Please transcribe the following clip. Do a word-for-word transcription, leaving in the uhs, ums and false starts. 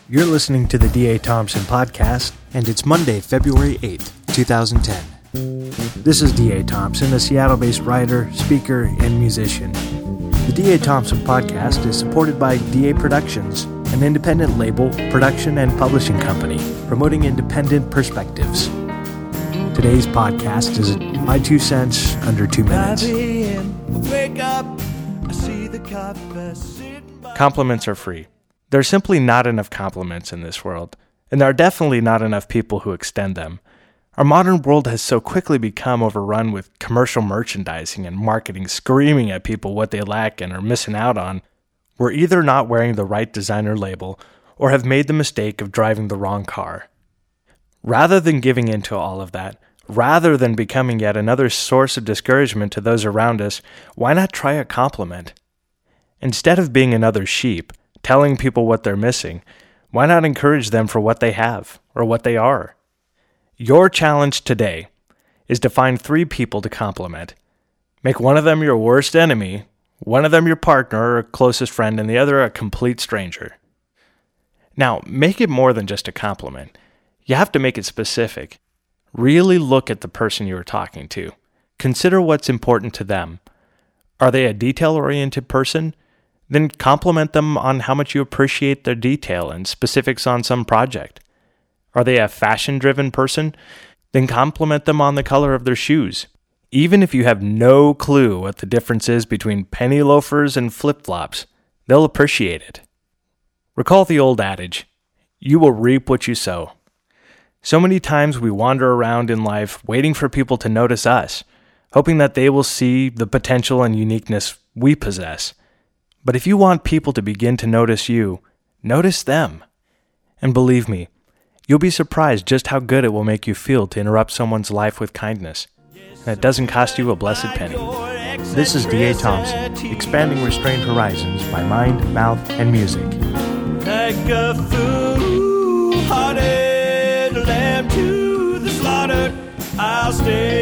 You're listening to the D A. Thompson Podcast, and it's Monday, February eighth, twenty ten. This is D A. Thompson, a Seattle-based writer, speaker, and musician. The D A. Thompson Podcast is supported by D A. Productions, an independent label, production, and publishing company, promoting independent perspectives. Today's podcast is my two cents under two minutes. Compliments are free. There are simply not enough compliments in this world, and there are definitely not enough people who extend them. Our modern world has so quickly become overrun with commercial merchandising and marketing screaming at people what they lack and are missing out on. We're either not wearing the right designer label or have made the mistake of driving the wrong car. Rather than giving in to all of that, rather than becoming yet another source of discouragement to those around us, why not try a compliment? Instead of being another sheep, telling people what they're missing, why not encourage them for what they have or what they are? Your challenge today is to find three people to compliment. Make one of them your worst enemy, one of them your partner or closest friend, and the other a complete stranger. Now, make it more than just a compliment. You have to make it specific. Really look at the person you are talking to. Consider what's important to them. Are they a detail-oriented person? Then compliment them on how much you appreciate their detail and specifics on some project. Are they a fashion-driven person? Then compliment them on the color of their shoes. Even if you have no clue what the difference is between penny loafers and flip-flops, they'll appreciate it. Recall the old adage, you will reap what you sow. So many times we wander around in life waiting for people to notice us, hoping that they will see the potential and uniqueness we possess. But if you want people to begin to notice you, notice them. And believe me, you'll be surprised just how good it will make you feel to interrupt someone's life with kindness. And it doesn't cost you a blessed penny. This is D A. Thompson, expanding restrained horizons by mind, mouth, and music. Like a fool-hearted lamb to the slaughter, I'll stay.